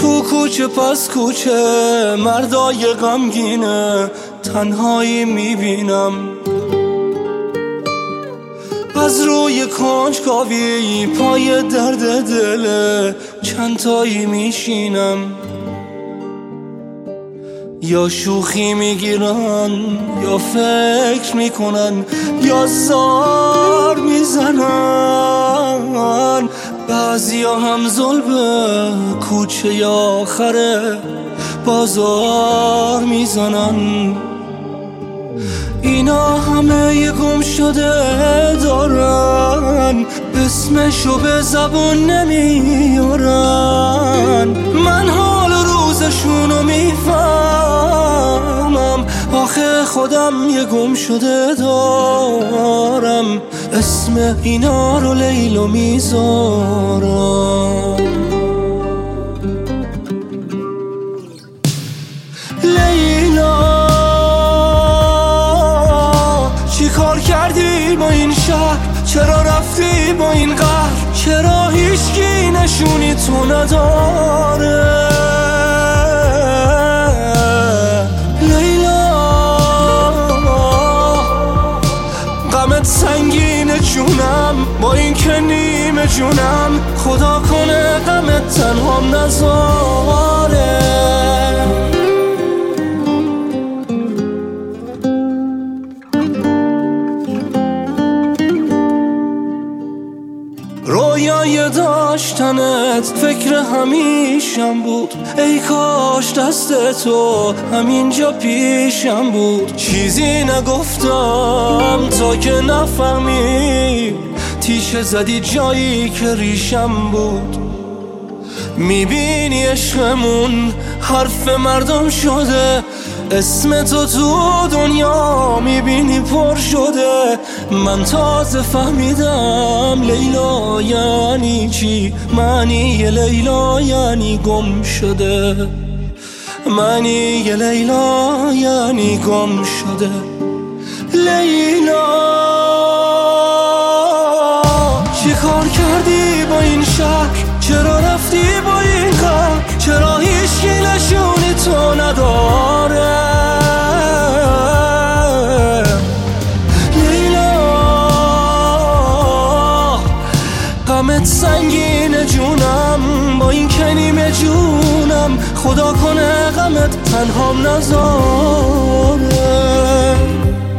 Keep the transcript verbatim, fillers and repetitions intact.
تو کوچه پس کوچه مردای غمگینه تنهایی میبینم، از روی کنجکاوی پای درد دل چند تایی میشینم. یا شوخی میگیرن یا فکر میکنن یا زار میزنن، بعضیا هم ظلم کوچه یا آخر بازار میزنن. اینا همه یه گم شده دارن، اسمشو به زبون نمیارن. من حال روزشونو میفهمم، آخه خودم یه گم شده دارم، اسم اینا رو لیلا میذارم. لیلا چی کار کردی با این شهر؟ چرا رفتی با این قهر؟ چرا هیچکی نشونی تو نداره؟ لیلا غمت سنگینه جونم، با این که نیمه جونم، خدا کنه غمت تنهام نذاره. رویای داشتنت فکر همیشم بود، ای کاش دست تو همینجا پیشم بود. چیزی نگفتم تا که نفهمی، تیشه زدی جایی که ریشم بود. میبینی عشقمون حرف مردم شده، اسم تو تو دنیا میبینی پر شده. من تازه فهمیدم لیلا یعنی چی، معنی لیلا یعنی گم شده، معنی لیلا یعنی گم شده. لیلا چی کار کردی با این شهر؟ چرا رفتی با این قهر؟ چرا هیچکی نشونی تو نداره؟ لیلا غمت سنگینه جونم، با این که نیمه جونم، خدا کنه غمت تنهام نذاره.